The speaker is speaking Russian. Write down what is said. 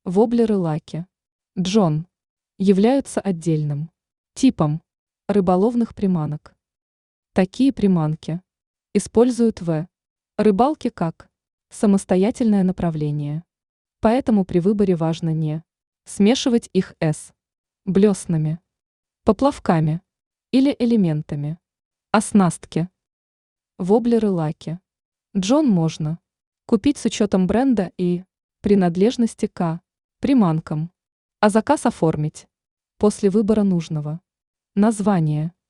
Воблеры-лаки Джон являются отдельным типом рыболовных приманок. Такие приманки используют в рыбалке как самостоятельное направление. Поэтому при выборе важно не смешивать их с блеснами, поплавками или элементами оснастки. Воблеры-лаки Джон можно купить с учетом бренда и принадлежности к приманкам, а заказ оформить после выбора нужного названия.